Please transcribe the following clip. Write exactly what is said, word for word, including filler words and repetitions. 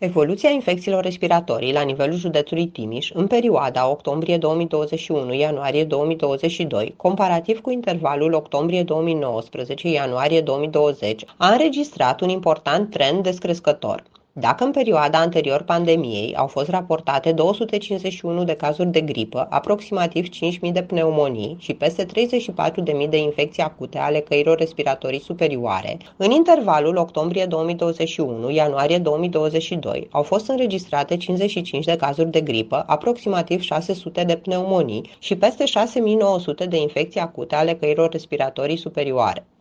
Evoluția infecțiilor respiratorii la nivelul județului Timiș în perioada octombrie două mii douăzeci și unu - ianuarie două mii douăzeci și doi, comparativ cu intervalul octombrie două mii nouăsprezece - ianuarie două mii douăzeci, a înregistrat un important trend descrescător. Dacă în perioada anterior pandemiei au fost raportate două sute cincizeci și unu de cazuri de gripă, aproximativ cinci mii de pneumonii și peste treizeci și patru de mii de infecții acute ale căilor respiratorii superioare, în intervalul octombrie două mii douăzeci și unu - ianuarie două mii douăzeci și doi au fost înregistrate cincizeci și cinci de cazuri de gripă, aproximativ șase sute de pneumonii și peste șase mii nouă sute de infecții acute ale căilor respiratorii superioare.